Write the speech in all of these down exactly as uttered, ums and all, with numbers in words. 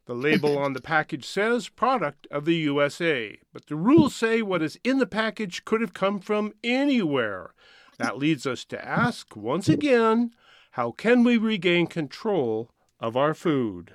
The label on the package says product of the U S A, but the rules say what is in the package could have come from anywhere. That leads us to ask, once again, how can we regain control of our food?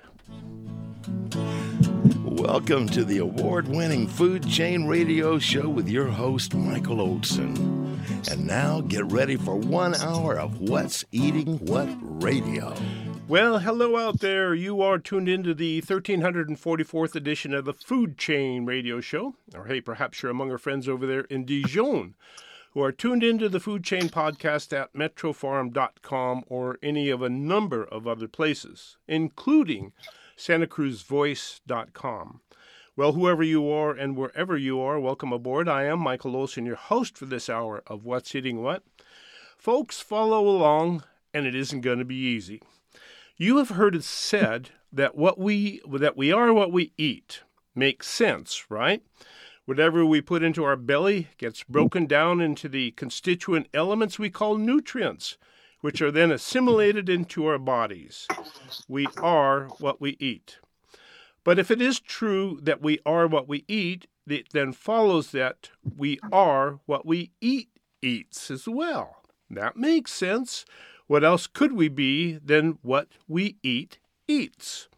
Welcome to the award-winning Food Chain Radio Show with your host, Michael Olson. And now get ready for one hour of What's Eating What Radio. Well, hello out there. You are tuned into the one thousand three hundred forty-fourth edition of the Food Chain Radio Show. Or hey, perhaps you're among our friends over there in Dijon who are tuned into the Food Chain podcast at metro farm dot com or any of a number of other places, including santa cruz voice dot com. Well, whoever you are and wherever you are, welcome aboard. I am Michael Olson, your host for this hour of What's Eating What. Folks, follow along, and it isn't going to be easy. You have heard it said that what we that we are what we eat. Makes sense, right? Whatever we put into our belly gets broken down into the constituent elements we call nutrients, which are then assimilated into our bodies. We are what we eat. But if it is true that we are what we eat, it then follows that we are what we eat eats as well. That makes sense. What else could we be than what we eat eats?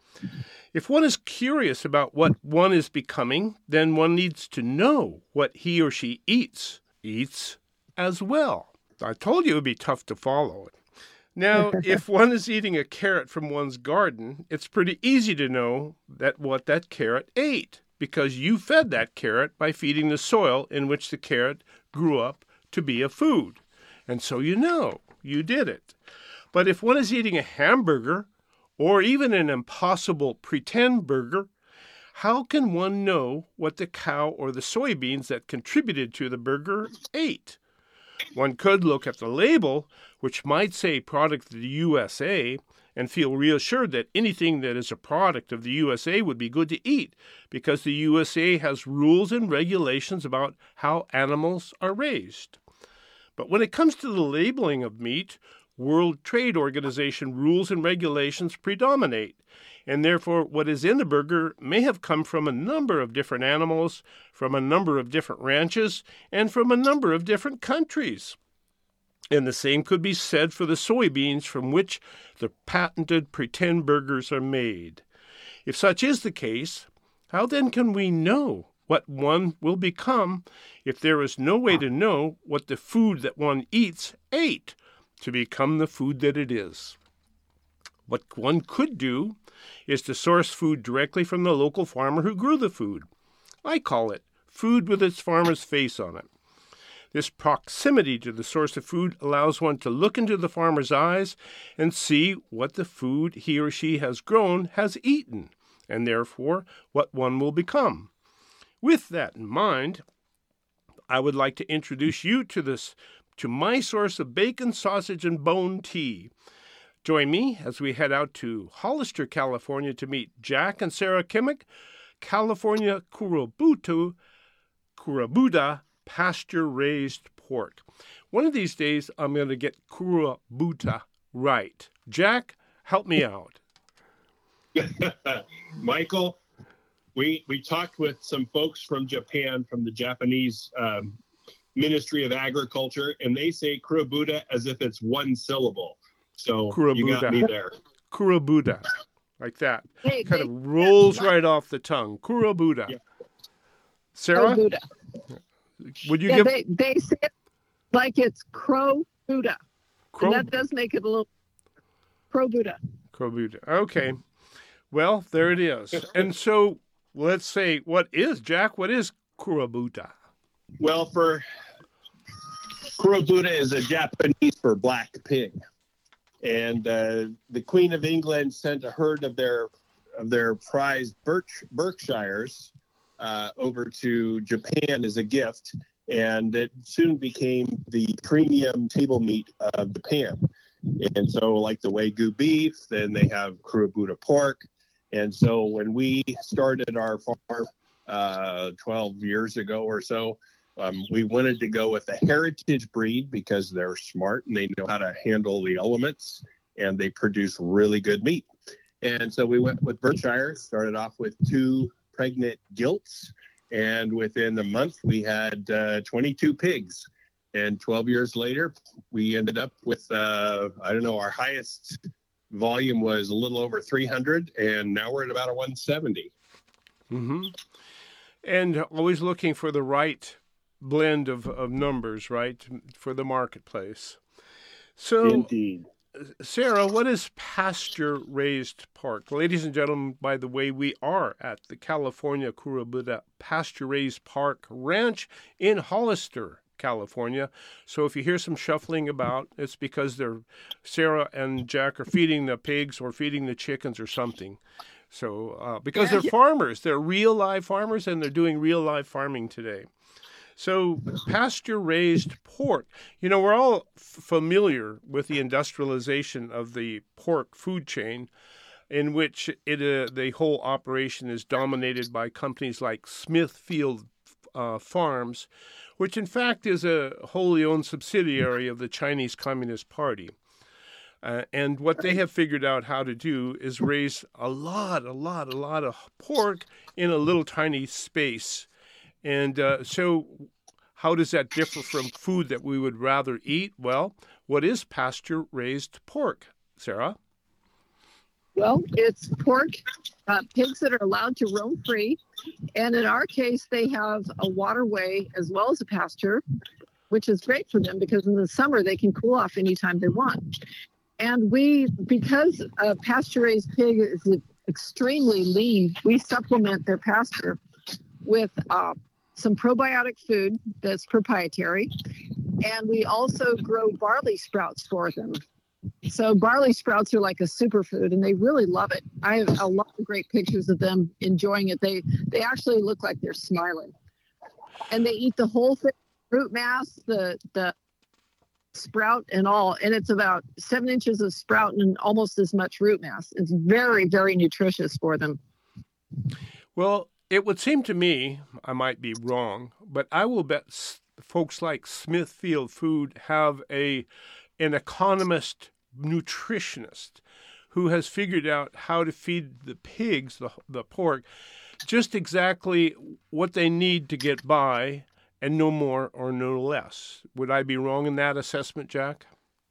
If one is curious about what one is becoming, then one needs to know what he or she eats, eats as well. I told you it would be tough to follow it. Now, if one is eating a carrot from one's garden, it's pretty easy to know that what that carrot ate, because you fed that carrot by feeding the soil in which the carrot grew up to be a food. And so you know, you did it. But if one is eating a hamburger, or even an impossible pretend burger, how can one know what the cow or the soybeans that contributed to the burger ate? One could look at the label, which might say product of the U S A, and feel reassured that anything that is a product of the U S A would be good to eat, because the U S A has rules and regulations about how animals are raised. But when it comes to the labeling of meat, World Trade Organization rules and regulations predominate, and therefore what is in the burger may have come from a number of different animals, from a number of different ranches, and from a number of different countries. And the same could be said for the soybeans from which the patented pretend burgers are made. If such is the case, how then can we know what one will become if there is no way to know what the food that one eats ate to become the food that it is? What one could do is to source food directly from the local farmer who grew the food. I call it food with its farmer's face on it. This proximity to the source of food allows one to look into the farmer's eyes and see what the food he or she has grown has eaten, and therefore what one will become. With that in mind, I would like to introduce you to this to my source of bacon, sausage, and bone tea. Join me as we head out to Hollister, California to meet Jack and Sarah Kimmick, California Kurabuta, Kurabuta pasture-raised pork. One of these days, I'm going to get Kurabuta right. Jack, help me out. Michael, we we talked with some folks from Japan, from the Japanese um, Ministry of Agriculture, and they say Kurabuta as if it's one syllable. So Kurabuta. You got me there. Kurabuta, like that. Hey, kind they, of rolls right off the tongue. Kurabuta. Yeah. Sarah? Kurabuta. Would you yeah, give... they, they say it like it's Crow Buddha. Crow... And that does make it a little Crow Buddha. Crow Buddha. Okay. Well, there it is. And so let's say, what is, Jack, what is Kurabuta? Well, for Kurabuta is a Japanese for black pig. And uh, the Queen of England sent a herd of their of their prized Berk- Berkshires uh, over to Japan as a gift, and it soon became the premium table meat of Japan. And so, like the Wagyu beef, then they have Kurabuta pork. And so, when we started our farm uh, twelve years ago or so, um, we wanted to go with a heritage breed because they're smart and they know how to handle the elements, and they produce really good meat. And so we went with Berkshire, started off with two pregnant gilts. And within a month, we had uh, twenty-two pigs. And twelve years later, we ended up with, uh, I don't know, our highest volume was a little over three hundred, and now we're at about a one seventy. Mm-hmm. And always looking for the right blend of, of numbers, right, for the marketplace. So, Indeed. Sarah, what is pasture-raised pork? Ladies and gentlemen, by the way, we are at the California Kura Buddha Pasture-Raised Pork Ranch in Hollister, California. So if you hear some shuffling about, it's because they're Sarah and Jack are feeding the pigs or feeding the chickens or something. So uh, because they're farmers, they're real live farmers, and they're doing real live farming today. So pasture-raised pork, you know, we're all f- familiar with the industrialization of the pork food chain, in which it uh, the whole operation is dominated by companies like Smithfield uh, Farms, which in fact is a wholly owned subsidiary of the Chinese Communist Party. Uh, and what they have figured out how to do is raise a lot, a lot, a lot of pork in a little tiny space. And uh, so how does that differ from food that we would rather eat? Well, what is pasture-raised pork, Sarah? Well, it's pork, uh, pigs that are allowed to roam free. And in our case, they have a waterway as well as a pasture, which is great for them because in the summer they can cool off anytime they want. And we, because a pasture-raised pig is extremely lean, we supplement their pasture with uh, some probiotic food that's proprietary. And we also grow barley sprouts for them. So barley sprouts are like a superfood, and they really love it. I have a lot of great pictures of them enjoying it. They they actually look like they're smiling. And they eat the whole thing, root mass, the the sprout and all, and it's about seven inches of sprout and almost as much root mass. It's very, very nutritious for them. Well, it would seem to me, I might be wrong, but I will bet s- folks like Smithfield Food have a an economist nutritionist who has figured out how to feed the pigs, the the pork, just exactly what they need to get by, and no more or no less. Would I be wrong in that assessment, Jack?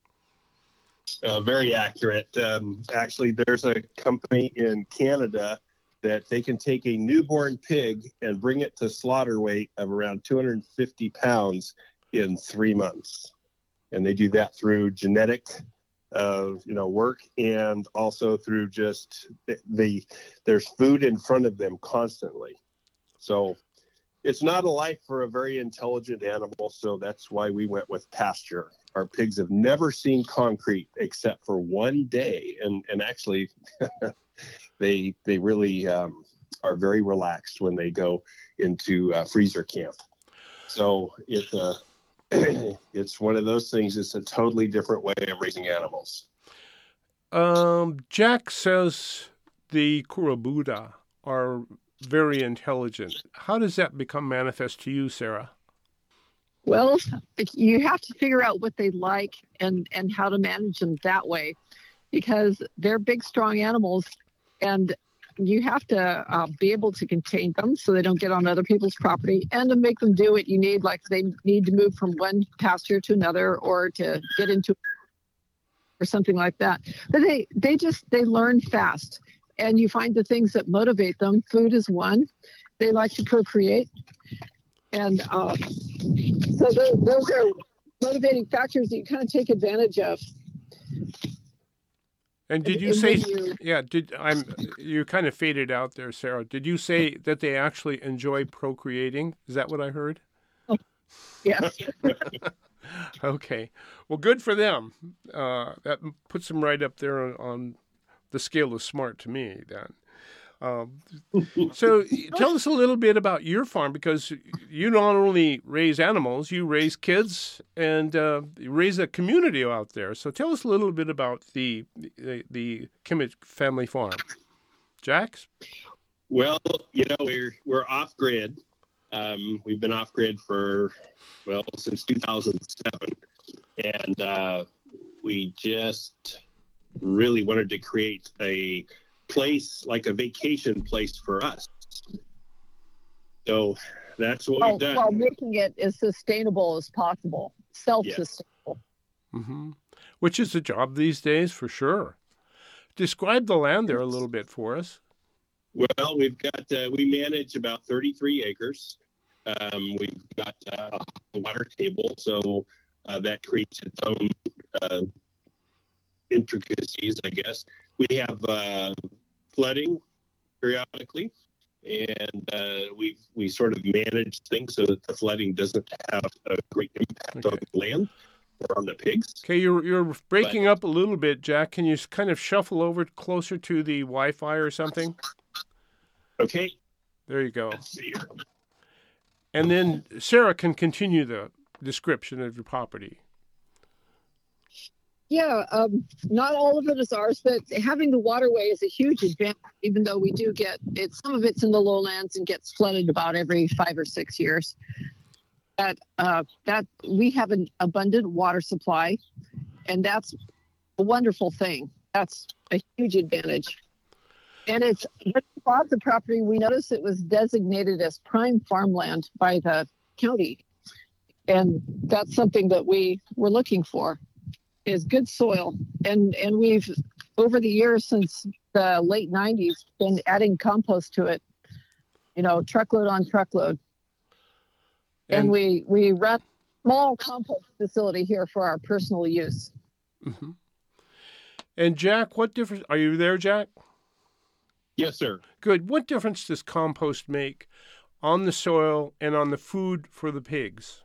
Uh, very accurate. Um, actually, there's a company in Canada that they can take a newborn pig and bring it to slaughter weight of around two hundred fifty pounds in three months. And they do that through genetic uh, you know, work, and also through just the, the there's food in front of them constantly. So it's not a life for a very intelligent animal, so that's why we went with pasture. Our pigs have never seen concrete except for one day, and and actually, they they really um, are very relaxed when they go into uh, freezer camp. So it's a it's one of those things. It's a totally different way of raising animals. Um, Jack says the Kura Buddha are very intelligent. How does that become manifest to you, Sarah? Well, you have to figure out what they like and, and how to manage them that way, because they're big, strong animals, and you have to uh, be able to contain them so they don't get on other people's property, and to make them do what you need, like they need to move from one pasture to another or to get into or something like that. But they, they just, they learn fast. And you find the things that motivate them. Food is one. They like to procreate. And uh, so those, those are motivating factors that you kind of take advantage of. And did you say, yeah, did I'm, you kind of faded out there, Sarah. Did you say that they actually enjoy procreating? Is that what I heard? Oh, yes. Okay. Well, good for them. Uh, that puts them right up there on, on the scale of smart to me, then. Um, so tell us a little bit about your farm, because you not only raise animals, you raise kids, and uh, you raise a community out there. So tell us a little bit about the the, the Kimmich family farm. Jack? Well, you know, we're we're off grid. Um, we've been off grid for, well, since two thousand seven. And uh, we just really wanted to create a place, like a vacation place for us. So that's what while, we've done. while making it as sustainable as possible, self-sustainable. Yes. Mm-hmm. Which is a job these days for sure. Describe the land there a little bit for us. Well, we've got, uh, we manage about thirty-three acres. Um, we've got uh, a water table, so uh, that creates its own uh, intricacies, I guess. We have uh, flooding periodically, and uh, we we sort of manage things so that the flooding doesn't have a great impact Okay. on the land or on the pigs. Okay, you're you're breaking but, up a little bit, Jack. Can you kind of shuffle over closer to the Wi-Fi or something? Okay. There you go. Let's see here. And then Sarah can continue the description of your property. Yeah, um, not all of it is ours, but having the waterway is a huge advantage, even though we do get it. Some of it's in the lowlands and gets flooded about every five or six years. That, uh, that we have an abundant water supply, and that's a wonderful thing. That's a huge advantage. And it's, when we bought the property, we noticed it was designated as prime farmland by the county. And that's something that we were looking for, is good soil. And and we've, over the years since the late nineties, been adding compost to it, you know, truckload on truckload. And, and we, we run a small compost facility here for our personal use. Mm-hmm. And Jack, what difference, are you there, Jack? Yes, sir. Good. What difference does compost make on the soil and on the food for the pigs?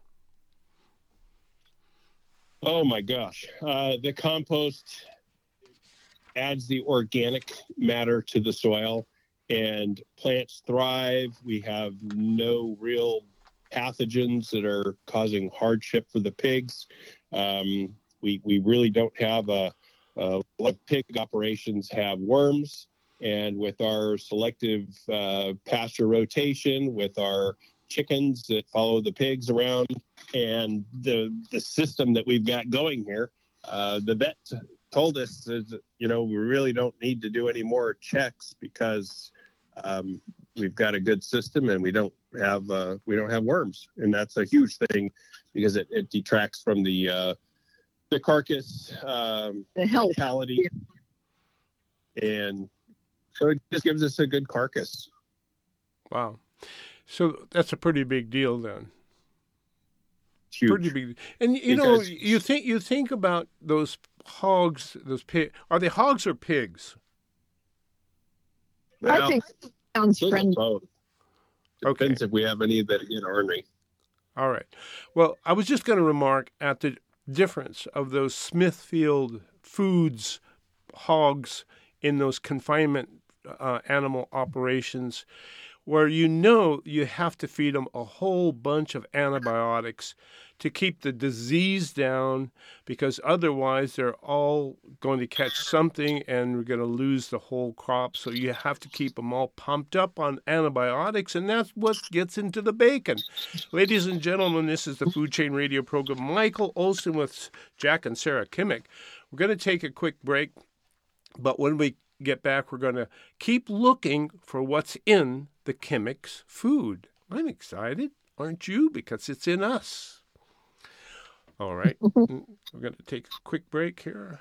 Oh, my gosh. Uh, the compost adds the organic matter to the soil, and plants thrive. We have no real pathogens that are causing hardship for the pigs. Um, we, we really don't have a, a lot of pig operations have worms. And with our selective uh, pasture rotation, with our chickens that follow the pigs around, and the the system that we've got going here, uh, the vet told us that, you know, we really don't need to do any more checks because um, we've got a good system and we don't have uh, we don't have worms, and that's a huge thing because it, it detracts from the uh, the carcass um, the health mortality, and so it just gives us a good carcass. Wow. So that's a pretty big deal then. Huge. Pretty big. And you because, know, you think you think about those hogs, those pig. Are they hogs or pigs? Well, I think it sounds friendly. Both. Okay. Depends if we have any that get ornery. All right. Well, I was just going to remark at the difference of those Smithfield Foods hogs in those confinement uh, animal operations, where you know you have to feed them a whole bunch of antibiotics to keep the disease down, because otherwise they're all going to catch something and we're going to lose the whole crop. So you have to keep them all pumped up on antibiotics, and that's what gets into the bacon. Ladies and gentlemen, this is the Food Chain Radio program. Michael Olson with Jack and Sarah Kimmick. We're going to take a quick break, but when we get back, we're going to keep looking for what's in the Kimmick's food. I'm excited, aren't you? Because it's in us. All right. We're going to take a quick break here.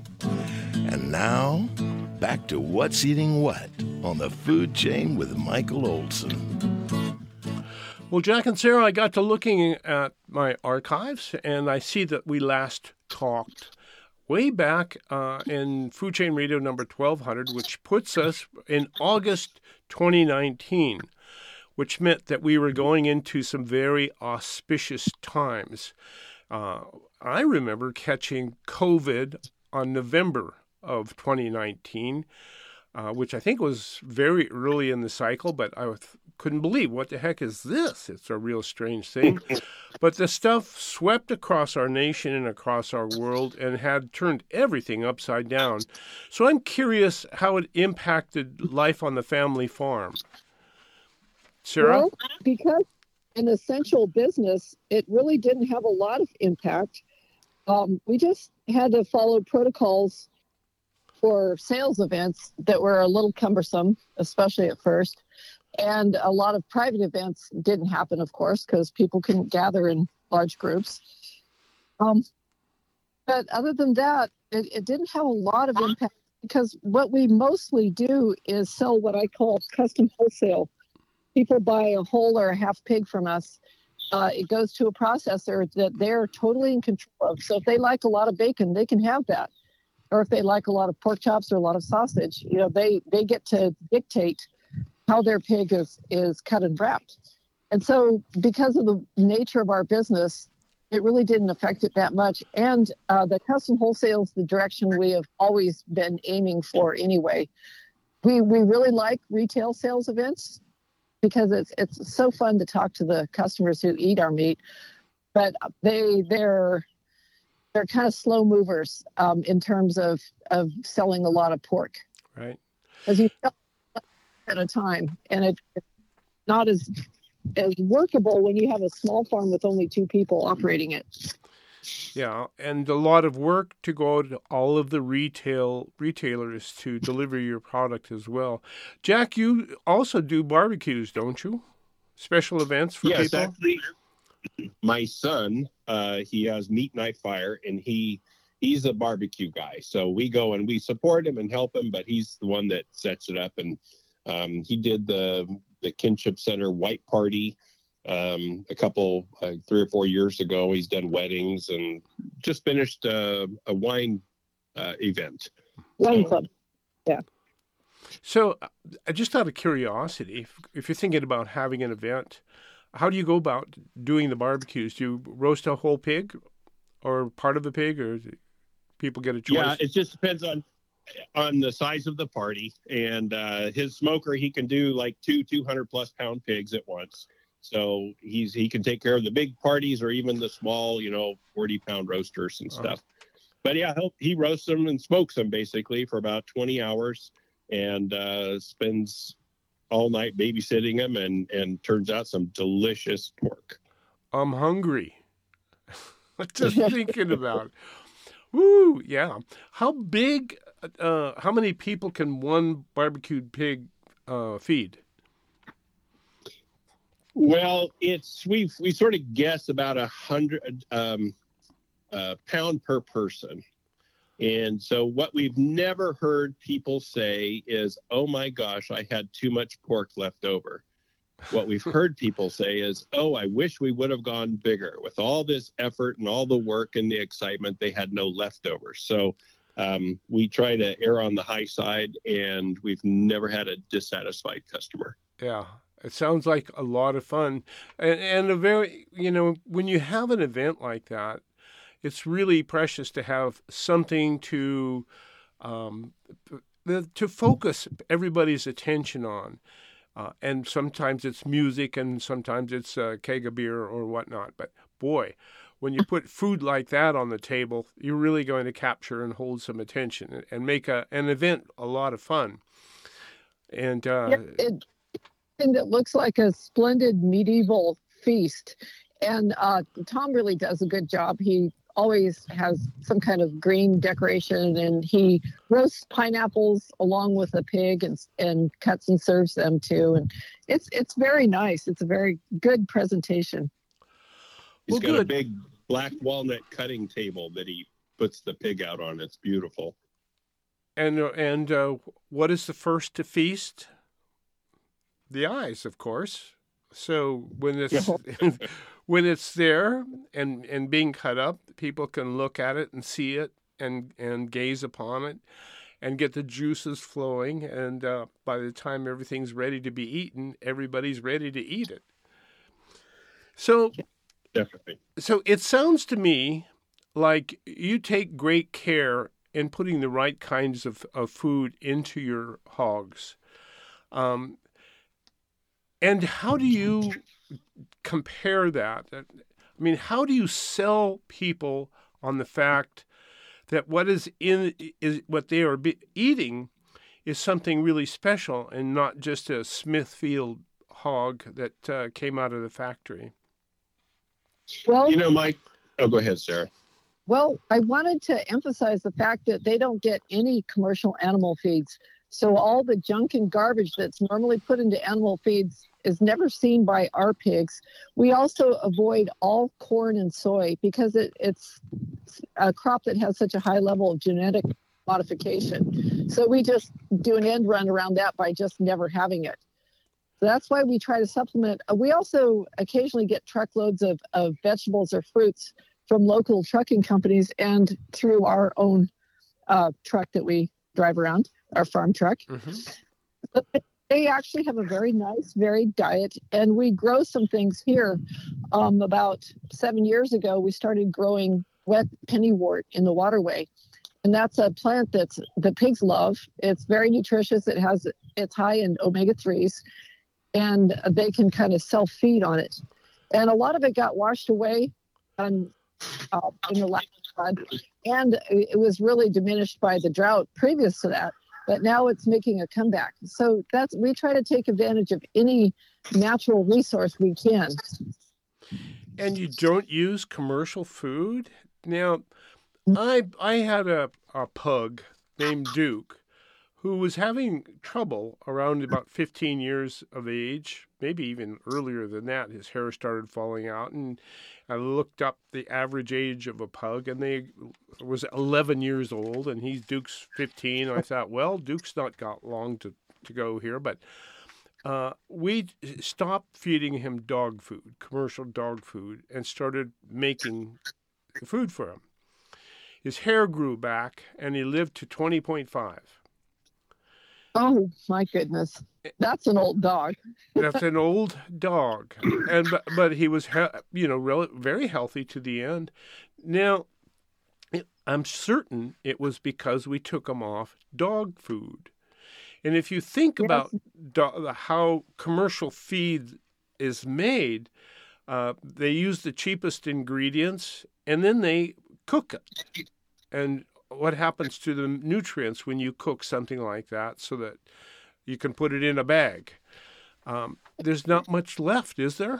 And now, back to What's Eating What on the Food Chain with Michael Olson. Well, Jack and Sarah, I got to looking at my archives, and I see that we last talked way back uh, in Food Chain Radio number twelve hundred, which puts us in August twenty nineteen, which meant that we were going into some very auspicious times. Uh, I remember catching COVID on November of twenty nineteen, uh, which I think was very early in the cycle, but I couldn't believe, what the heck is this? It's a real strange thing. But the stuff swept across our nation and across our world and had turned everything upside down. So I'm curious how it impacted life on the family farm. Sarah? Well, because an essential business, it really didn't have a lot of impact. Um, we just had to follow protocols for sales events that were a little cumbersome, especially at first. And a lot of private events didn't happen, of course, because people couldn't gather in large groups. Um, but other than that, it, it didn't have a lot of impact, because what we mostly do is sell what I call custom wholesale. People buy a whole or a half pig from us. Uh, it goes to a processor that they're totally in control of. So if they like a lot of bacon, they can have that. Or if they like a lot of pork chops or a lot of sausage, you know, they, they get to dictate how their pig is, is cut and wrapped. And so because of the nature of our business, it really didn't affect it that much. And uh, the custom wholesale is the direction we have always been aiming for anyway. We we really like retail sales events because it's it's so fun to talk to the customers who eat our meat, but they they're they're kind of slow movers um, in terms of, of selling a lot of pork. Right. Because you sell at a time, and it, it's not as as workable when you have a small farm with only two people operating it. Yeah, and a lot of work to go to all of the retail retailers to deliver your product as well. Jack, you also do barbecues, don't you? Special events for yes, people? Actually, my son, uh, he has Meat Night Fire, and he he's a barbecue guy. So we go and we support him and help him, but he's the one that sets it up. And um, he did the the Kinship Center White Party um, a couple, uh, three or four years ago. He's done weddings and just finished uh, a wine uh, event. Wine so, club, yeah. So, uh, just out of curiosity, if, if you're thinking about having an event, how do you go about doing the barbecues? Do you roast a whole pig or part of a pig, or do people get a choice? Yeah, it just depends on on the size of the party. And uh, his smoker, he can do like two two hundred plus pound pigs at once. So he's he can take care of the big parties or even the small, you know, forty pound roasters and stuff. Uh-huh. But yeah, he'll, he roasts them and smokes them basically for about twenty hours and uh, spends all night babysitting them, and, and turns out some delicious pork. I'm hungry. Just thinking about it. Woo, yeah. How big, uh, how many people can one barbecued pig uh, feed? Well, it's we we sort of guess about a hundred um, uh, pound per person. And so what we've never heard people say is, oh my gosh, I had too much pork left over. What we've heard people say is, oh, I wish we would have gone bigger. With all this effort and all the work and the excitement, they had no leftovers. So um, we try to err on the high side, and we've never had a dissatisfied customer. Yeah, it sounds like a lot of fun. And, and a very, you know, when you have an event like that, it's really precious to have something to um, to focus everybody's attention on. Uh, and sometimes it's music, and sometimes it's a keg of beer or whatnot. But boy, when you put food like that on the table, you're really going to capture and hold some attention and make a, an event a lot of fun. And uh, yeah, it, thing that looks like a splendid medieval feast. And uh, Tom really does a good job. He always has some kind of green decoration, and he roasts pineapples along with a pig and and cuts and serves them too. And it's it's very nice. It's a very good presentation. He's well, got good. a big black walnut cutting table that he puts the pig out on. It's beautiful. and and uh, what is the first to feast? The eyes, of course. So when it's when it's there and and being cut up, people can look at it and see it and and gaze upon it and get the juices flowing. And uh, by the time everything's ready to be eaten, everybody's ready to eat it. So, definitely. So it sounds to me like you take great care in putting the right kinds of, of food into your hogs. Um, and how do you compare that? I mean, how do you sell people on the fact that what is in is what they are be, eating is something really special and not just a Smithfield hog that uh, came out of the factory? Well, you know, Mike. Oh, go ahead, Sarah. Well, I wanted to emphasize the fact that they don't get any commercial animal feeds. So all the junk and garbage that's normally put into animal feeds is never seen by our pigs. We also avoid all corn and soy because it, it's a crop that has such a high level of genetic modification. So we just do an end run around that by just never having it. So that's why we try to supplement. We also occasionally get truckloads of, of vegetables or fruits from local trucking companies and through our own uh, truck that we drive around, our farm truck. Mm-hmm. But they actually have a very nice, varied diet. And we grow some things here. Um, about seven years ago, we started growing wet pennywort in the waterway. And that's a plant that's the pigs love. It's very nutritious. It has, it's high in omega threes. And they can kind of self-feed on it. And a lot of it got washed away on, uh, in the last flood. And it was really diminished by the drought previous to that. But now it's making a comeback. So that's we try to take advantage of any natural resource we can. And you don't use commercial food? Now, I I had a, a pug named Duke who was having trouble around about fifteen years of age, maybe even earlier than that. His hair started falling out, and I looked up the average age of a pug, and they was eleven years old, and he's Duke's fifteen. And I thought, well, Duke's not got long to, to go here, but uh, we stopped feeding him dog food, commercial dog food, and started making the food for him. His hair grew back, and he lived to twenty point five. Oh, my goodness. That's an old dog. That's an old dog. and But, but he was, you know, rel- very healthy to the end. Now, I'm certain it was because we took him off dog food. And if you think yes. about do- how commercial feed is made, uh, they use the cheapest ingredients, and then they cook it. And what happens to the nutrients when you cook something like that so that you can put it in a bag? Um, there's not much left, is there?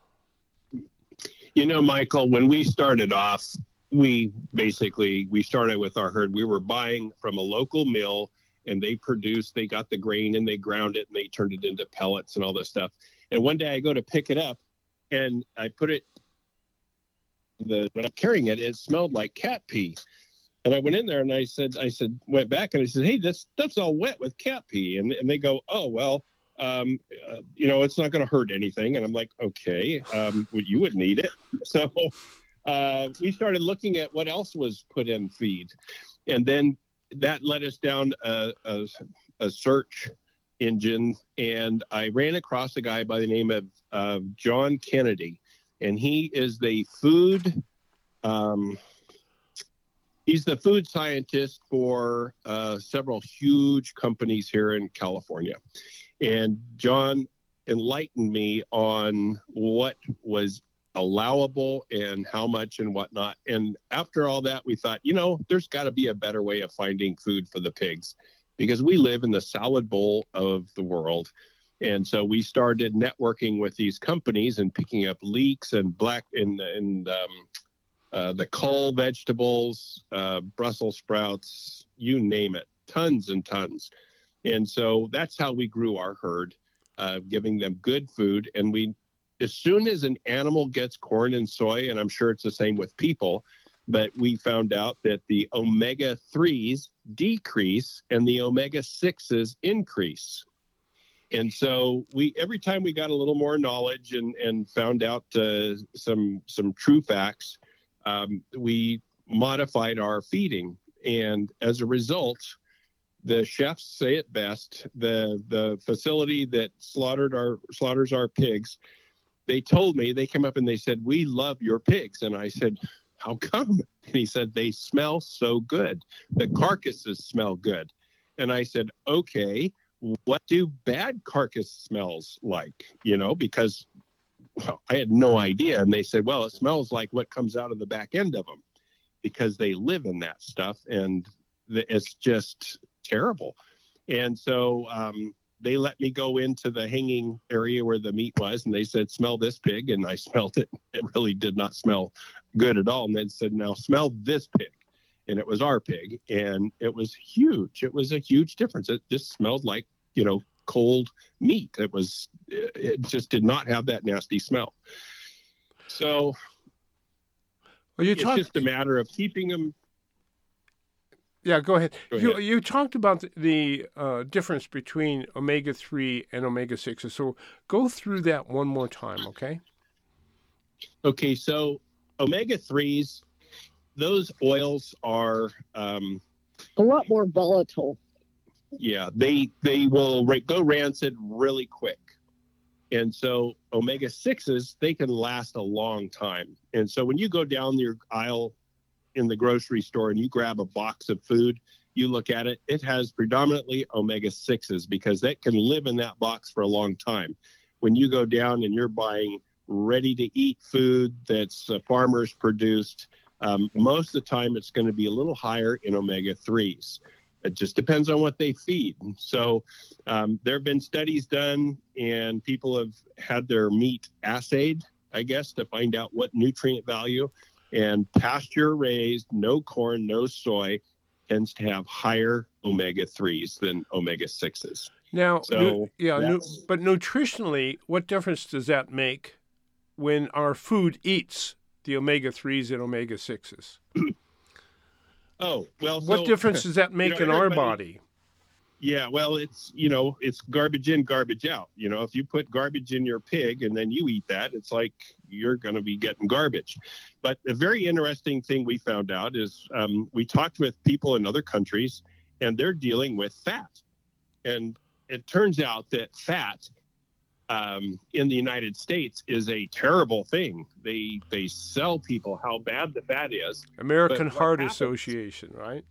You know, Michael, when we started off, we basically, we started with our herd. We were buying from a local mill, and they produced, they got the grain and they ground it and they turned it into pellets and all this stuff. And one day I go to pick it up and I put it, the when I'm carrying it, it smelled like cat pee. And I went in there and I said, I said, went back and I said, hey, that's that's all wet with cat pee. And and they go, oh, well, um, uh, you know, it's not going to hurt anything. And I'm like, okay, um, well, you wouldn't eat it. So uh, we started looking at what else was put in feed. And then that led us down a, a, a search engine. And I ran across a guy by the name of uh, John Kennedy. And he is the food... Um, He's the food scientist for uh, several huge companies here in California. And John enlightened me on what was allowable and how much and whatnot. And after all that, we thought, you know, there's got to be a better way of finding food for the pigs because we live in the salad bowl of the world. And so we started networking with these companies and picking up leeks and black and, and um, Uh, the cull vegetables, uh, Brussels sprouts, you name it, tons and tons. And so that's how we grew our herd, uh, giving them good food. And we, as soon as an animal gets corn and soy, and I'm sure it's the same with people, but we found out that the omega threes decrease and the omega sixes increase. And so we, every time we got a little more knowledge and, and found out uh, some some true facts, um, we modified our feeding. And as a result, the chefs say it best. The the facility that slaughtered our slaughters our pigs, they told me, they came up and they said, "We love your pigs." And I said, "How come?" And he said, "They smell so good. The carcasses smell good." And I said, "Okay, what do bad carcass smells like?" You know, because well, I had no idea. And they said, "Well, it smells like what comes out of the back end of them," because they live in that stuff, and it's just terrible. And so um, they let me go into the hanging area where the meat was, and they said, "Smell this pig." And I smelled it. It really did not smell good at all. And then said, "Now smell this pig." And it was our pig, and it was huge. It was a huge difference. It just smelled like, you know, cold meat. It was, it just did not have that nasty smell. So well, you it's talk- just a matter of keeping them. Yeah, go ahead. Go you ahead. you talked about the, the uh, difference between omega three and omega sixes. So go through that one more time, okay? Okay, so omega threes, those oils are, um, A lot more volatile. yeah, they they will ra- go rancid really quick. And so omega sixes, they can last a long time. And so when you go down your aisle in the grocery store and you grab a box of food, you look at it, it has predominantly omega sixes because that can live in that box for a long time. When you go down and you're buying ready to eat food that's uh, farmers produced, um, most of the time it's going to be a little higher in omega threes. It just depends on what they feed. So um, there have been studies done, and people have had their meat assayed, I guess, to find out what nutrient value. And pasture raised, no corn, no soy, tends to have higher omega threes than omega sixes. Now, So nu- yeah, nu- that's- but nutritionally, what difference does that make when our food eats the omega threes and omega sixes? Oh, well, What so- difference does that make know, in our everybody- body? Yeah, well, it's, you know, it's garbage in, garbage out. You know, if you put garbage in your pig and then you eat that, it's like you're going to be getting garbage. But a very interesting thing we found out is um, we talked with people in other countries, and they're dealing with fat. And it turns out that fat um, in the United States is a terrible thing. They they sell people how bad the fat is. American But what Heart happens- Association, right?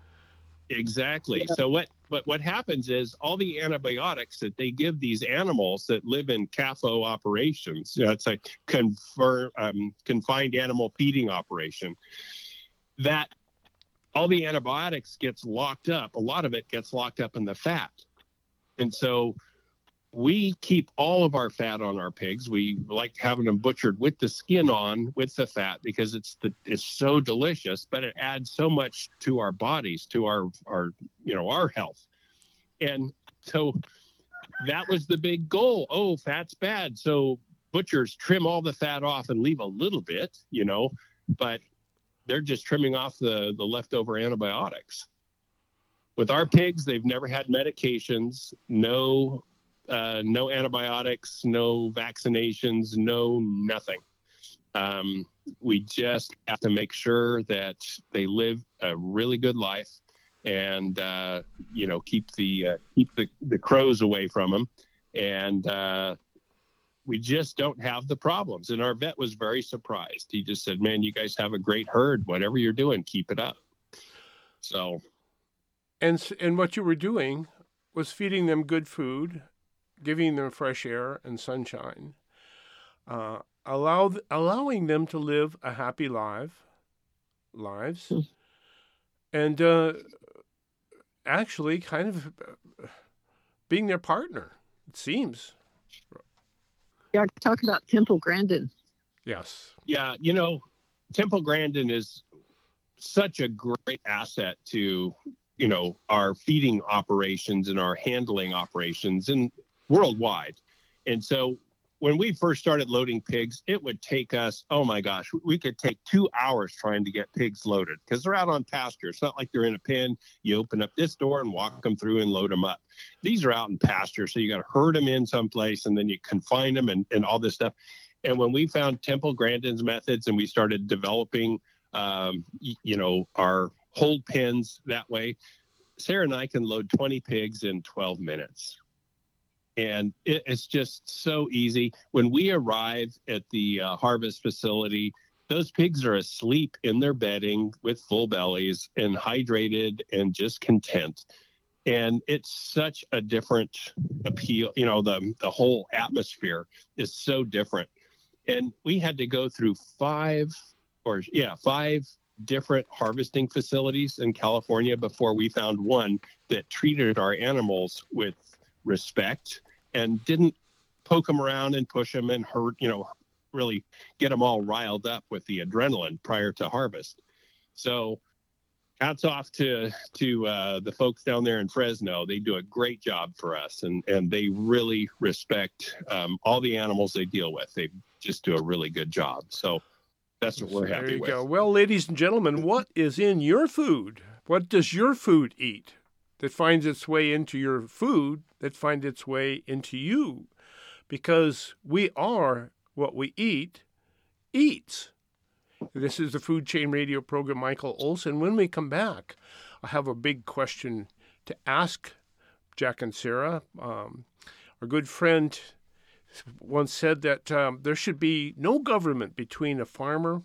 Exactly. So what, but what happens is all the antibiotics that they give these animals that live in C A F O operations, you know, it's a confer, um, confined animal feeding operation, that all the antibiotics gets locked up. A lot of it gets locked up in the fat. And so we keep all of our fat on our pigs. We like having them butchered with the skin on, with the fat, because it's the it's so delicious, but it adds so much to our bodies, to our our you know our health. And so that was the big goal. Oh, fat's bad. So butchers trim all the fat off and leave a little bit, you know, but they're just trimming off the the leftover antibiotics. With our pigs, they've never had medications, no Uh, no antibiotics, no vaccinations, no nothing. Um, we just have to make sure that they live a really good life, and uh, you know, keep the uh, keep the, the crows away from them. And uh, we just don't have the problems. And our vet was very surprised. He just said, "Man, you guys have a great herd. Whatever you're doing, keep it up." So, And s- and what you were doing was feeding them good food, giving them fresh air and sunshine, uh, allow th- allowing them to live a happy life, lives, Hmm. and uh, actually kind of uh, being their partner. It seems. Yeah, talk about Temple Grandin. Yes. yeah, you know, Temple Grandin is such a great asset to, you know, our feeding operations and our handling operations and worldwide. And so when we first started loading pigs, it would take us, oh my gosh, we could take two hours trying to get pigs loaded because they're out on pasture. It's not like they're in a pen. You open up this door and walk them through and load them up. These are out in pasture, so you got to herd them in someplace and then you confine them and, and all this stuff. And when we found Temple Grandin's methods and we started developing, um, y- you know, our hold pens that way, Sarah and I can load twenty pigs in twelve minutes. And it, it's just so easy. When we arrive at the uh, harvest facility, those pigs are asleep in their bedding with full bellies and hydrated and just content. And it's such a different appeal. You know, the, the whole atmosphere is so different. And we had to go through five or, yeah, five different harvesting facilities in California before we found one that treated our animals with respect and didn't poke them around and push them and hurt, you know, really get them all riled up with the adrenaline prior to harvest. So hats off to to uh, the folks down there in Fresno. They do a great job for us, and, and they really respect um, all the animals they deal with. They just do a really good job. So that's what we're happy there you with. Go. Well, ladies and gentlemen, what is in your food? What does your food eat that finds its way into your food, that finds its way into you? Because we are what we eat, eats. This is the Food Chain Radio program, Michael Olson. When we come back, I have a big question to ask Jack and Sarah. Um, our good friend once said that um, there should be no government between a farmer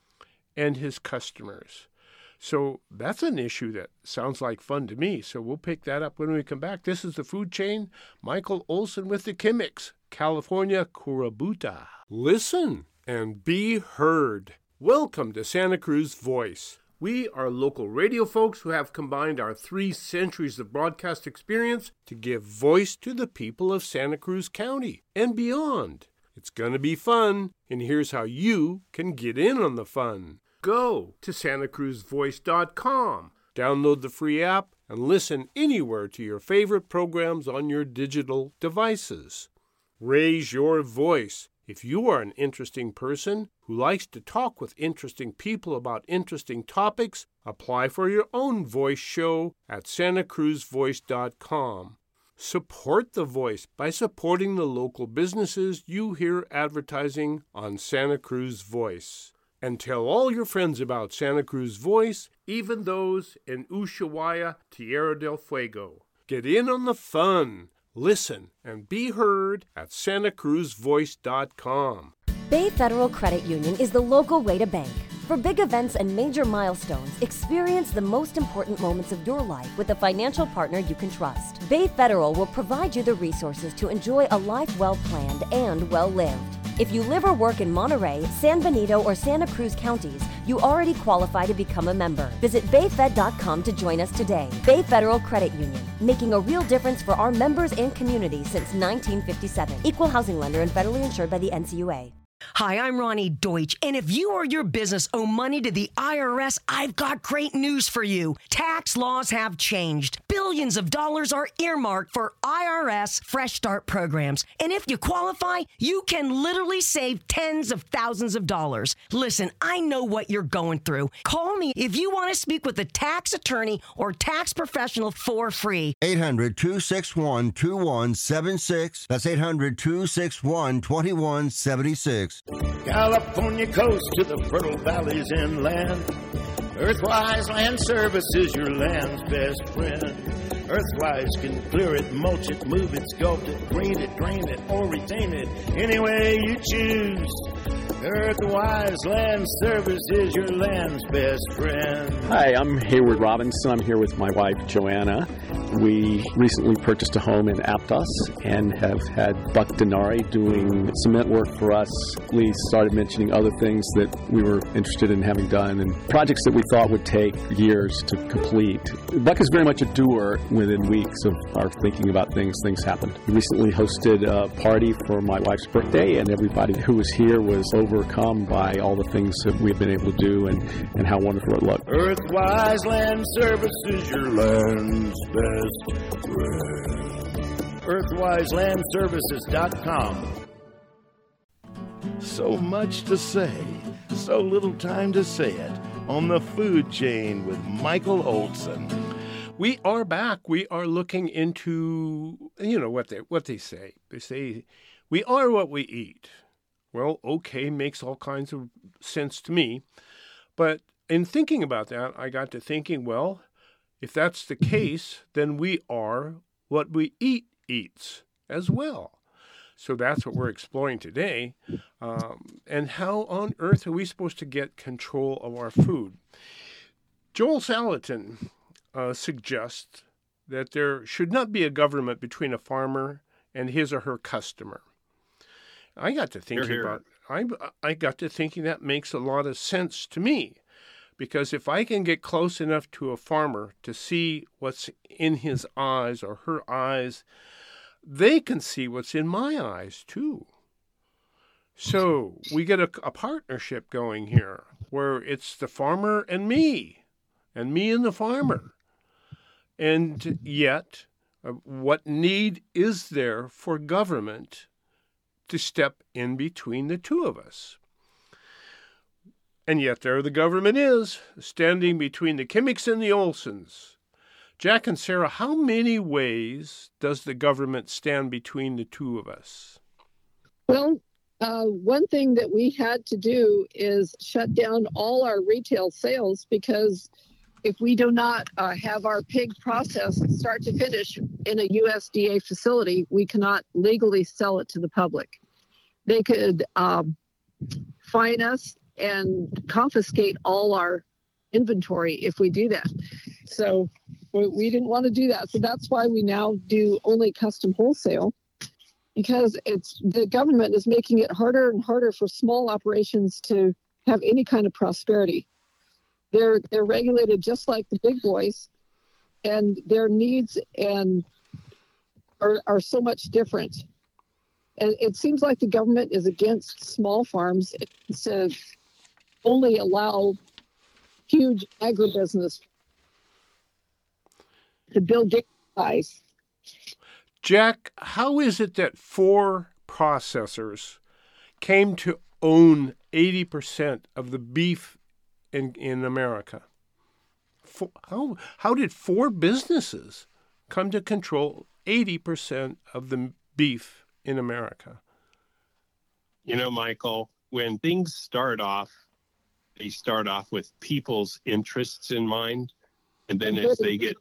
and his customers. So that's an issue that sounds like fun to me. So we'll pick that up when we come back. This is the Food Chain. Michael Olson with the Chemix, California, Kurabuta. Listen and be heard. Welcome to Santa Cruz Voice. We are local radio folks who have combined our three centuries of broadcast experience to give voice to the people of Santa Cruz County and beyond. It's going to be fun, and here's how you can get in on the fun. Go to santa cruz voice dot com, download the free app, and listen anywhere to your favorite programs on your digital devices. Raise your voice. If you are an interesting person who likes to talk with interesting people about interesting topics, apply for your own voice show at santa cruz voice dot com. Support the Voice by supporting the local businesses you hear advertising on Santa Cruz Voice. And tell all your friends about Santa Cruz Voice, even those in Ushuaia, Tierra del Fuego. Get in on the fun. Listen and be heard at santa cruz voice dot com. Bay Federal Credit Union is the local way to bank. For big events and major milestones, experience the most important moments of your life with a financial partner you can trust. Bay Federal will provide you the resources to enjoy a life well planned and well lived. If you live or work in Monterey, San Benito, or Santa Cruz counties, you already qualify to become a member. Visit bay fed dot com to join us today. Bay Federal Credit Union, making a real difference for our members and community since nineteen fifty-seven. Equal housing lender and federally insured by the N C U A. Hi, I'm Ronnie Deutsch, and if you or your business owe money to the I R S, I've got great news for you. Tax laws have changed. Billions of dollars are earmarked for I R S Fresh Start programs, and if you qualify, you can literally save tens of thousands of dollars. Listen, I know what you're going through. Call me if you want to speak with a tax attorney or tax professional for free. eight hundred, two six one, two one seven six. That's eight hundred, two six one, two one seven six. California coast to the fertile valleys inland. Earthwise Land Service is your land's best friend. Earthwise can clear it, mulch it, move it, sculpt it, green it, drain it, or retain it, any way you choose. Earthwise Land Service is your land's best friend. Hi, I'm Hayward Robinson. I'm here with my wife, Joanna. We recently purchased a home in Aptos and have had Buck Denari doing cement work for us. We started mentioning other things that we were interested in having done and projects that we thought would take years to complete. Buck is very much a doer. Within weeks of our thinking about things, things happened. We recently hosted a party for my wife's birthday, and everybody who was here was overcome by all the things that we've been able to do and, and how wonderful it looked. Earthwise Land Service is your land's best friend. earthwise land services dot com. So much to say, so little time to say it on the Food Chain with Michael Olson. We are back. We are looking into, you know, what they what they say. They say, we are what we eat. Well, okay, makes all kinds of sense to me. But in thinking about that, I got to thinking, well, if that's the case, then we are what we eat eats as well. So that's what we're exploring today. Um, and how on earth are we supposed to get control of our food? Joel Salatin uh, suggests that there should not be a government between a farmer and his or her customer. I got to thinking Hear, hear. about I I got to thinking that makes a lot of sense to me, because if I can get close enough to a farmer to see what's in his eyes or her eyes, they can see what's in my eyes too. So we get a, a partnership going here where it's the farmer and me, and me and the farmer. And yet, uh, what need is there for government to step in between the two of us? And yet there the government is, standing between the Kimmicks and the Olsons. Jack and Sarah, how many ways does the government stand between the two of us? Well, uh, one thing that we had to do is shut down all our retail sales, because if we do not uh, have our pig processed start to finish in a U S D A facility, we cannot legally sell it to the public. They could um, fine us and confiscate all our inventory if we do that. So we, we didn't want to do that. So that's why we now do only custom wholesale, because it's the government is making it harder and harder for small operations to have any kind of prosperity. They're they're regulated just like the big boys, and their needs and are are so much different. And it seems like the government is against small farms instead of only allow huge agribusiness to build size. Jack, how is it that four processors came to own eighty percent of the beef in, in America? For, how, how did four businesses come to control eighty percent of the beef in America? You know, Michael, when things start off, they start off with people's interests in mind. And then as they get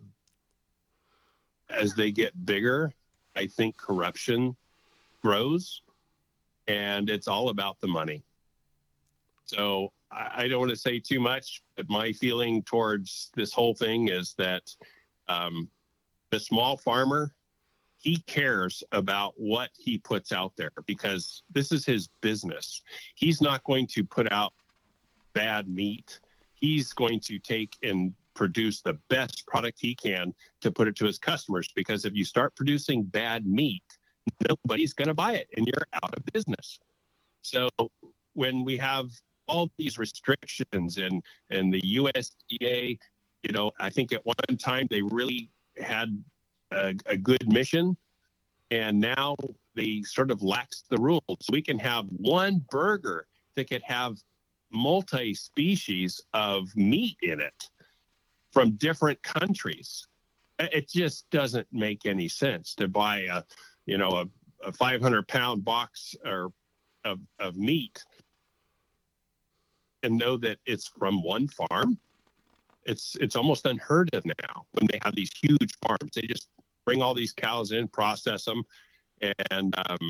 as they get bigger, I think corruption grows, and it's all about the money. So I, I don't want to say too much, but my feeling towards this whole thing is that um, the small farmer, he cares about what he puts out there, because this is his business. He's not going to put out bad meat. He's going to take and produce the best product he can to put it to his customers, because if you start producing bad meat, nobody's going to buy it and you're out of business. So when we have all these restrictions and, and the U S D A, you know, I think at one time they really had a, a good mission, and now they sort of lax the rules. We can have one burger that could have multi-species of meat in it from different countries. It just doesn't make any sense to buy a, you know, a, a five hundred pound box or of, of meat and know that it's from one farm. It's it's almost unheard of now when they have these huge farms. They just bring all these cows in, process them, and um,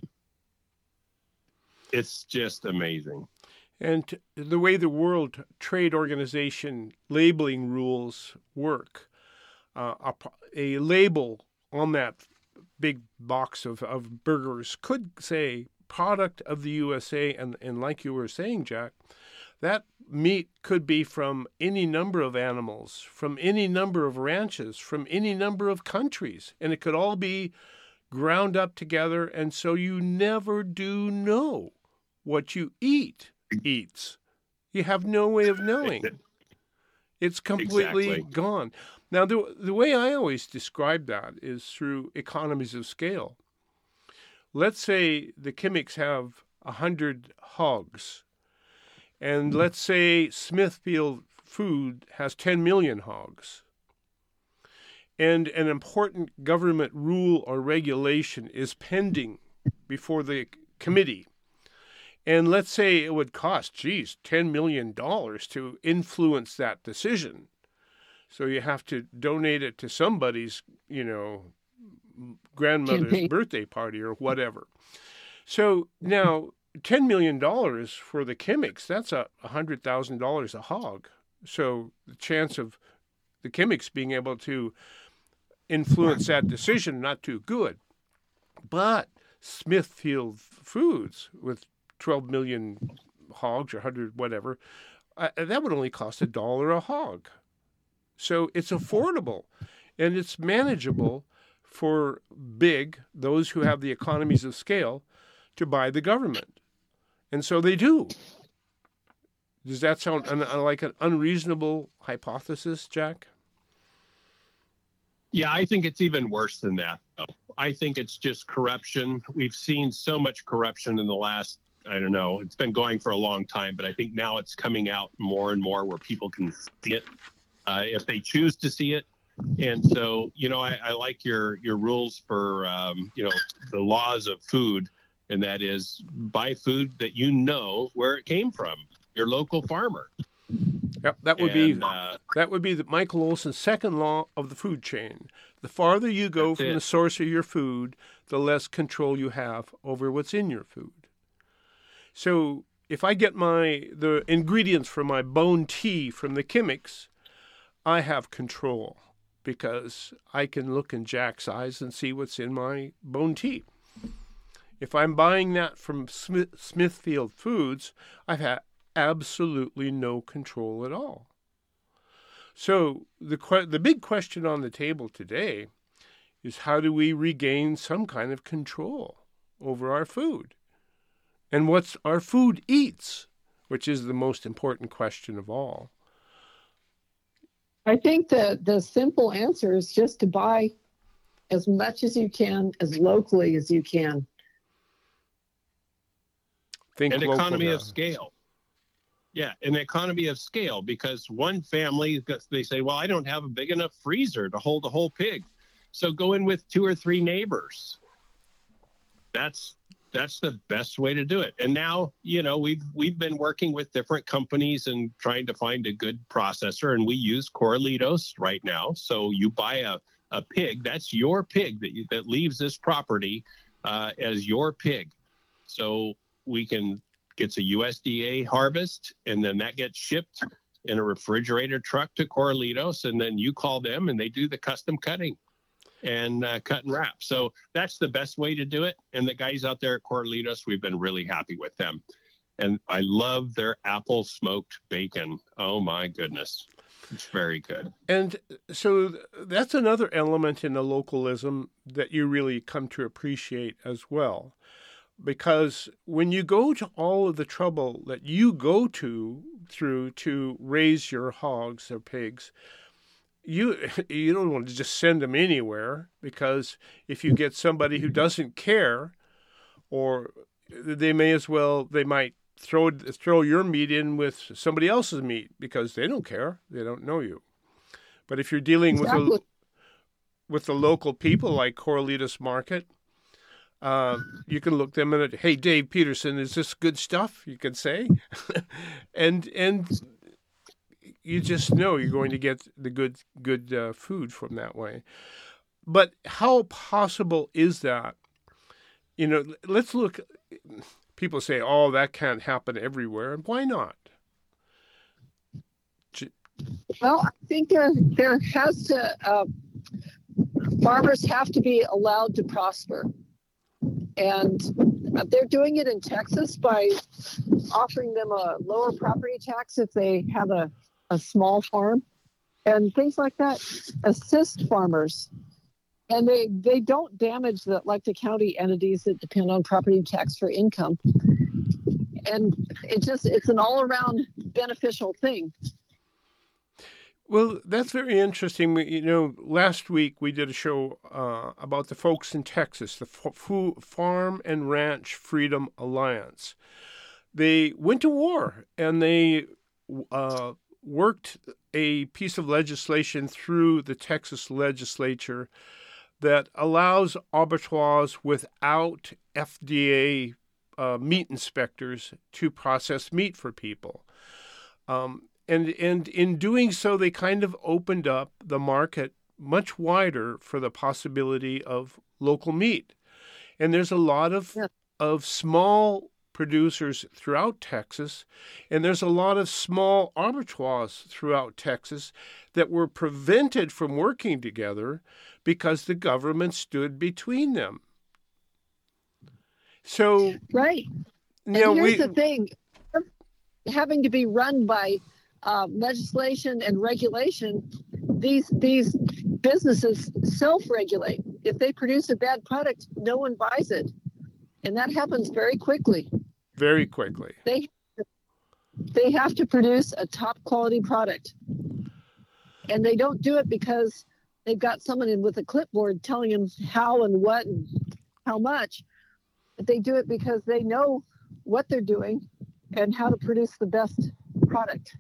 it's just amazing. And the way the World Trade Organization labeling rules work, uh, a, a label on that big box of, of burgers could say product of the U S A, and, and like you were saying, Jack, that meat could be from any number of animals, from any number of ranches, from any number of countries, and it could all be ground up together, and so you never do know what you eat eats. You have no way of knowing. It's completely Exactly. gone. Now, the, the way I always describe that is through economies of scale. Let's say the Kimmicks have one hundred hogs. And let's say Smithfield Food has ten million hogs. And an important government rule or regulation is pending before the committee. And let's say it would cost, geez, ten million dollars to influence that decision. So you have to donate it to somebody's, you know, grandmother's Campaign. birthday party or whatever. So now ten million dollars for the Kimmicks, that's a one hundred thousand dollars a hog. So the chance of the Kimmicks being able to influence that decision, not too good. But Smithfield Foods with twelve million hogs or one hundred whatever, uh, that would only cost a dollar a hog. So it's affordable and it's manageable for big, those who have the economies of scale, to buy the government. And so they do. Does that sound un- like an unreasonable hypothesis, Jack? Yeah, I think it's even worse than that, though. I think it's just corruption. We've seen so much corruption in the last, I don't know, it's been going for a long time, but I think now it's coming out more and more where people can see it uh, if they choose to see it. And so, you know, I, I like your, your rules for, um, you know, the laws of food, and that is buy food that you know where it came from, your local farmer. Yep, that would And, be uh, that would be the Michael Olson's second law of the food chain. The farther you go That's from it. the source of your food, the less control you have over what's in your food. So if I get my the ingredients for my bone tea from the Kimmicks, I have control because I can look in Jack's eyes and see what's in my bone tea. If I'm buying that from Smith, Smithfield Foods, I've had absolutely no control at all. So the que- the big question on the table today is, how do we regain some kind of control over our food? And what's our food eats, which is the most important question of all. I think that the simple answer is just to buy as much as you can, as locally as you can. Think an local economy now. of scale. Yeah, an economy of scale, because one family, they say, well, I don't have a big enough freezer to hold a whole pig. So go in with two or three neighbors. That's that's the best way to do it. And now, you know, we've we've been working with different companies and trying to find a good processor, and we use Corralitos right now. So you buy a, a pig, that's your pig that you, that leaves this property uh, as your pig. So we can gets a U S D A harvest, and then that gets shipped in a refrigerator truck to Corralitos, and then you call them and they do the custom cutting and uh, cut and wrap. So that's the best way to do it. And the guys out there at Corralitos, we've been really happy with them. And I love their apple smoked bacon. Oh my goodness. It's very good. And so that's another element in the localism that you really come to appreciate as well. Because when you go to all of the trouble that you go to through to raise your hogs or pigs, you you don't want to just send them anywhere, because if you get somebody who doesn't care, or they may as well, they might throw throw your meat in with somebody else's meat because they don't care, they don't know you. But if you're dealing Exactly. with a, with the local people like Corralitos Market, Uh, you can look them in and, hey, Dave Peterson, is this good stuff? You can say, and and you just know you're going to get the good good uh, food from that way. But how possible is that? You know, let's look. People say, "Oh, that can't happen everywhere," and why not? Well, I think there there has to uh, farmers have to be allowed to prosper. And they're doing it in Texas by offering them a lower property tax if they have a, a small farm and things like that. Assist farmers. And they, they don't damage the, like the county entities that depend on property tax for income. And it just, it's an all around beneficial thing. Well, that's very interesting. We, you know, last week we did a show uh, about the folks in Texas, the F- Farm and Ranch Freedom Alliance. They went to war and they uh, worked a piece of legislation through the Texas legislature that allows abattoirs without F D A uh, meat inspectors to process meat for people. Um, and, and in doing so, they kind of opened up the market much wider for the possibility of local meat. And there's a lot of, yeah. of small producers throughout Texas, and there's a lot of small abattoirs throughout Texas that were prevented from working together because the government stood between them. So, right. And you know, here's we, the thing, having to be run by uh, legislation and regulation, these these businesses self-regulate. If they produce a bad product, no one buys it. And that happens very quickly. Very quickly. They they have to produce a top quality product. And they don't do it because they've got someone in with a clipboard telling them how and what and how much. But they do it because they know what they're doing and how to produce the best product.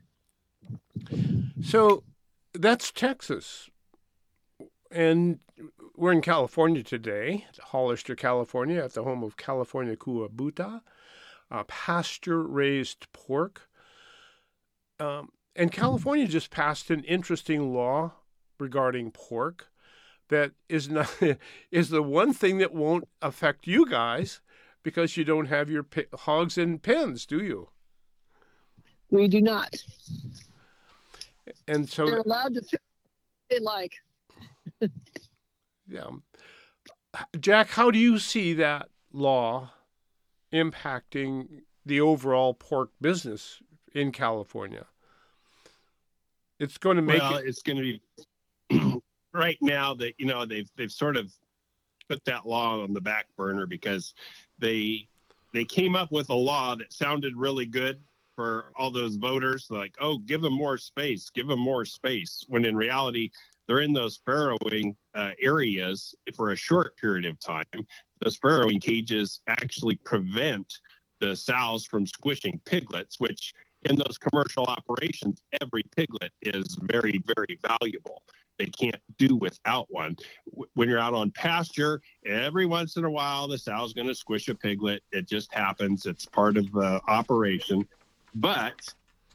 So that's Texas. And we're in California today, Hollister, California, at the home of California Kuabuta, uh, pasture-raised pork. Um, and California just passed an interesting law regarding pork that is not is the one thing that won't affect you guys because you don't have your p- hogs in pens, do you? We do not. And so they're allowed to feel what they like. Yeah. Jack, how do you see that law impacting the overall pork business in California? It's going to make well, it... it's going to be right now that, you know, they've they've sort of put that law on the back burner because they they came up with a law that sounded really good for all those voters, like, oh, give them more space, give them more space, when in reality, they're in those farrowing uh, areas for a short period of time. Those farrowing cages actually prevent the sows from squishing piglets, which in those commercial operations, every piglet is very, very valuable. They can't do without one. When you're out on pasture, every once in a while, the sow's going to squish a piglet. It just happens. It's part of the operation. But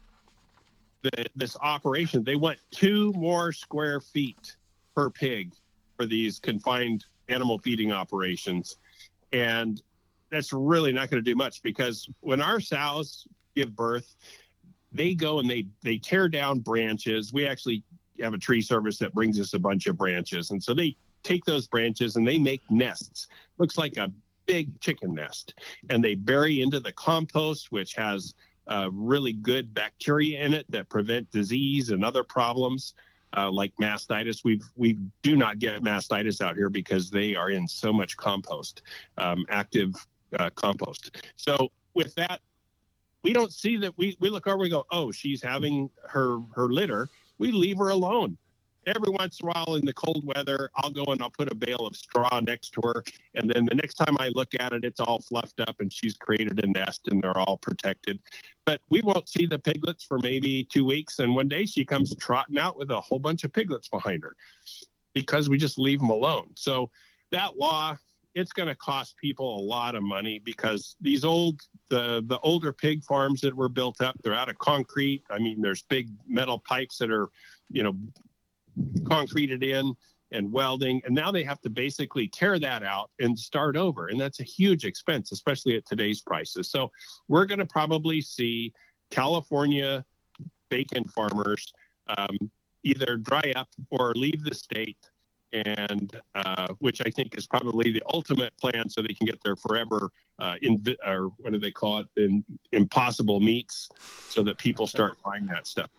the, this operation, they want two more square feet per pig for these confined animal feeding operations. And that's really not going to do much, because when our sows give birth, they go and they, they tear down branches. We actually have a tree service that brings us a bunch of branches. And so they take those branches and they make nests. Looks like a big chicken nest. And they bury into the compost, which has uh, really good bacteria in it that prevent disease and other problems uh, like mastitis. We've, we do not get mastitis out here because they are in so much compost, um, active uh, compost. So with that, we don't see that. We, we look over and go, oh, she's having her, her litter. We leave her alone. Every once in a while in the cold weather, I'll go and I'll put a bale of straw next to her. And then the next time I look at it, it's all fluffed up and she's created a nest and they're all protected. But we won't see the piglets for maybe two weeks. And one day she comes trotting out with a whole bunch of piglets behind her because we just leave them alone. So that law, it's going to cost people a lot of money, because these old, the, the older pig farms that were built up, they're out of concrete. I mean, there's big metal pipes that are, you know, concreted in and welding. And now they have to basically tear that out and start over. And that's a huge expense, especially at today's prices. So we're going to probably see California bacon farmers um, either dry up or leave the state, and uh, which I think is probably the ultimate plan, so they can get their forever, uh, in, or what do they call it, in, impossible meats, so that people start buying that stuff.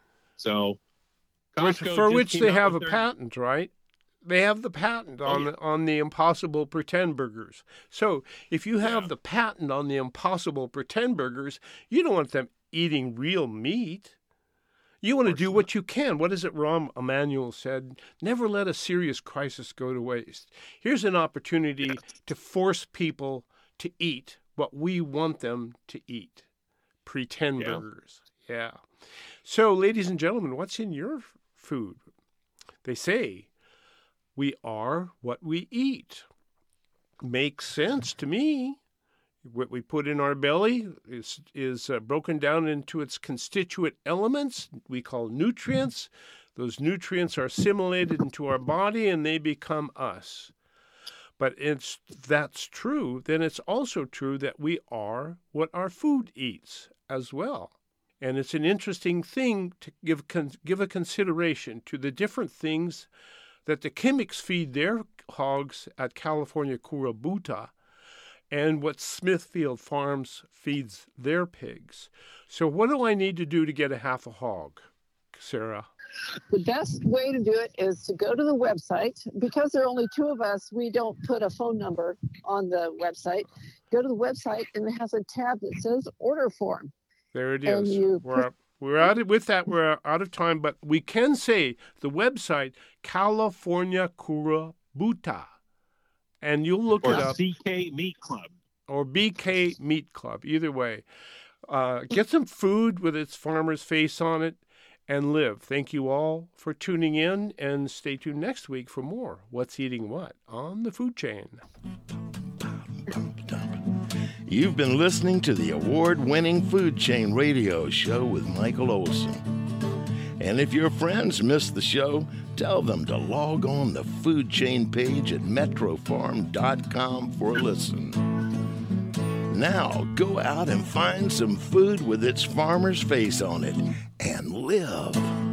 So, which, for which they have a their... patent, right? They have the patent on oh, yeah. the, on the Impossible Pretend Burgers. So if you have yeah. the patent on the Impossible Pretend Burgers, you don't want them eating real meat. You want to do what you can. What is it Rahm Emanuel said? Never let a serious crisis go to waste. Here's an opportunity to force people to eat what we want them to eat. Pretend Yeah. burgers. Yeah. So, ladies and gentlemen, what's in your food? They say we are what we eat. Makes sense to me. What we put in our belly is is uh, broken down into its constituent elements we call nutrients. Those nutrients are assimilated into our body and they become us. But if that's true, then it's also true that we are what our food eats as well. And it's an interesting thing to give con- give a consideration to the different things that the Kimmicks feed their hogs at California Kura Buta, and what Smithfield Farms feeds their pigs. So what do I need to do to get a half a hog, Sarah? The best way to do it is to go to the website. Because there are only two of us, we don't put a phone number on the website. Go to the website, and it has a tab that says order form. There it And is. you We're, put- we're out of, with that, we're out of time, but we can say the website, California Kura Buta. And you'll look Or it up. C K Meat Club. Or B K Meat Club, either way. Uh, get some food with its farmer's face on it and live. Thank you all for tuning in, and stay tuned next week for more What's Eating What on the Food Chain. You've been listening to the award-winning Food Chain Radio Show with Michael Olson. And if your friends missed the show, tell them to log on the Food Chain page at metro farm dot com for a listen. Now, go out and find some food with its farmer's face on it and live.